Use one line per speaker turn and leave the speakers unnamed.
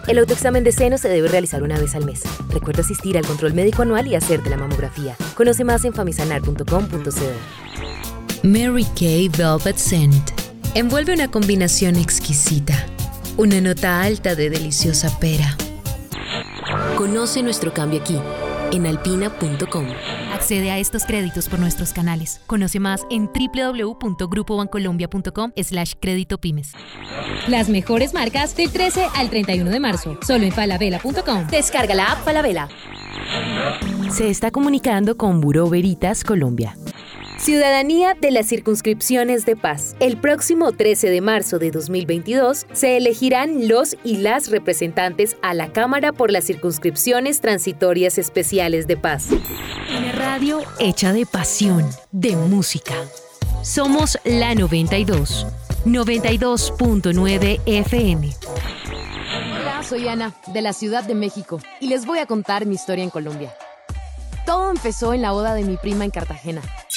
El autoexamen de seno se debe realizar una vez al mes. Recuerda asistir al control médico anual y hacerte la mamografía. Conoce más en famisanar.com.co.
Mary Kay Velvet Scent envuelve una combinación exquisita, una nota alta de deliciosa pera. Conoce nuestro cambio aquí, en alpina.com.
Accede a estos créditos por nuestros canales. Conoce más en www.grupobancolombia.com/créditopymes.
Las mejores marcas del 13 al 31 de marzo. Solo en falabella.com.
Descarga la app Falabella. Se está comunicando con Buró Veritas Colombia. Ciudadanía de las circunscripciones de paz. El próximo 13 de marzo de 2022 se elegirán los y las representantes a la Cámara por las circunscripciones transitorias especiales de paz.
Una radio hecha de pasión, de música. Somos la 92.9 FM.
Hola, soy Ana, de la Ciudad de México, y les voy a contar mi historia en Colombia. Todo empezó en la boda de mi prima en Cartagena.